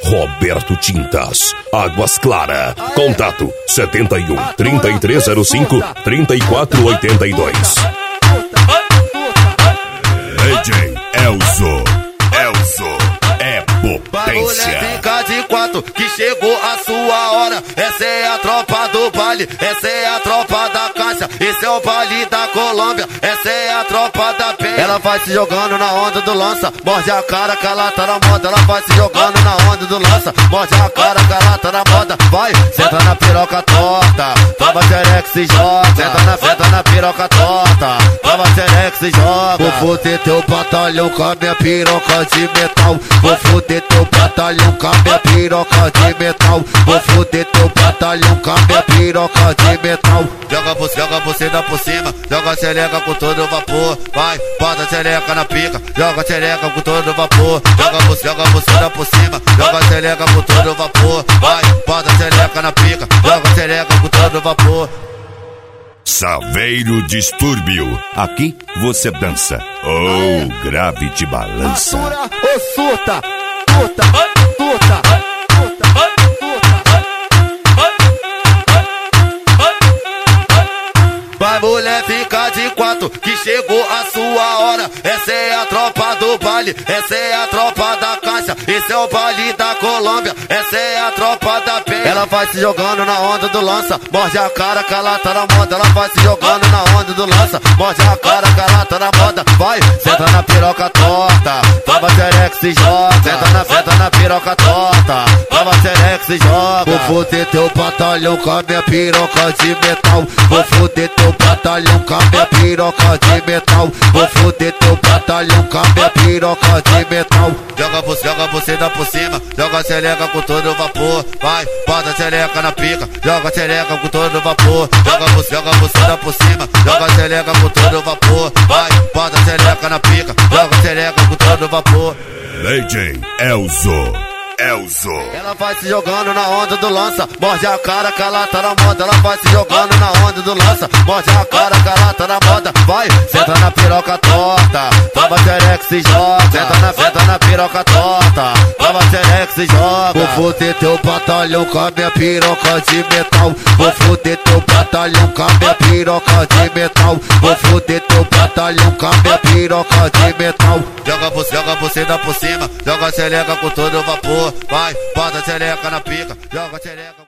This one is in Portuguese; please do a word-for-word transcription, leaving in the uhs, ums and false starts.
Roberto Tintas, Águas Claras. Contato setenta e um, trinta e três zero cinco, trinta e quatro oitenta e dois. D J Elzo, Elzo é potência. Fica de quatro que chegou a sua hora. Essa é a tropa do baile, essa é a tropa da caixa. Esse é o baile da Colômbia, essa é a tropa da penha. Ela vai se jogando na onda do lança, morde a cara que ela tá na moda. Ela vai se jogando na onda do lança, morde a cara que ela tá na moda. Vai, senta na piroca torta, tava xereca se joga. Senta na senta na piroca torta, tava xereca se joga. Vou foder teu batalhão com a minha piroca de metal. Vou foder teu batalhão com a minha piroca de metal. Vou foder teu batalhão com a minha piroca de metal. Joga você, joga você dá por cima, joga a xereca com todo vapor. Vai, bota a xereca na pica, joga a xereca com todo vapor. Joga você, joga você dá por cima, joga a xereca com todo vapor. Vai, bota a xereca na pica, joga a xereca com todo vapor. Saveiro Distúrbio, aqui você dança ou oh, grave de balança. Ô surta, surta, surta. Vai mulher, fica de quatro que chegou a sua hora. Essa é a tropa do baile, essa é a tropa da caixa. Esse é o baile da Colômbia, essa é a tropa da penha. Ela vai se jogando na onda do lança, morde a cara que ela tá na moda. Ela vai se jogando na onda do lança, morde a cara que ela tá na moda. Vai, senta na piroca torta, tava xereca se joga. Senta na, senta na piroca torta, tava xereca se joga. Vou foder teu batalhão com a minha piroca de metal. Vou foder teu batalhão com a minha piroca de metal. Vou foder teu batalhão com a minha piroca de metal. Joga você, joga você dá por cima, joga a xereca com todo vapor. Vai, bota a xereca na pica, joga a xereca com todo vapor. Joga você, joga você dá por cima, joga a xereca com todo vapor. Vai, bota a xereca na pica, joga a xereca com todo vapor. D J Elzo, Elzo. Ela vai se jogando na onda do lança, morde a cara que ela tá na moda. Ela vai se jogando na onda do lança, morde a cara que ela tá na moda. Vai, senta na piroca torta, tava xereca se joga. Senta na, senta na piroca torta, tava xereca se joga. Vou foder teu batalhão com a minha piroca de metal. Vou foder teu batalhão com a minha piroca de metal. Vou foder teu batalhão com a minha piroca de metal. Joga você, joga você dá por cima, joga a xereca com todo vapor. Vai, bota a xereca na pica, joga a xereca.